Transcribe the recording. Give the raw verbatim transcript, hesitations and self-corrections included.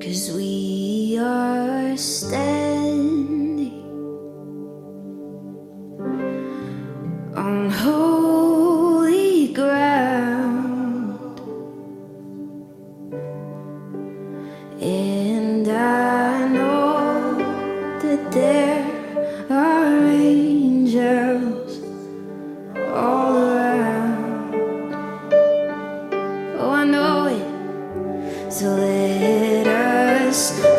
'cause we are standing on holy ground, and I know that there are angels all around. Oh, I know it. So let us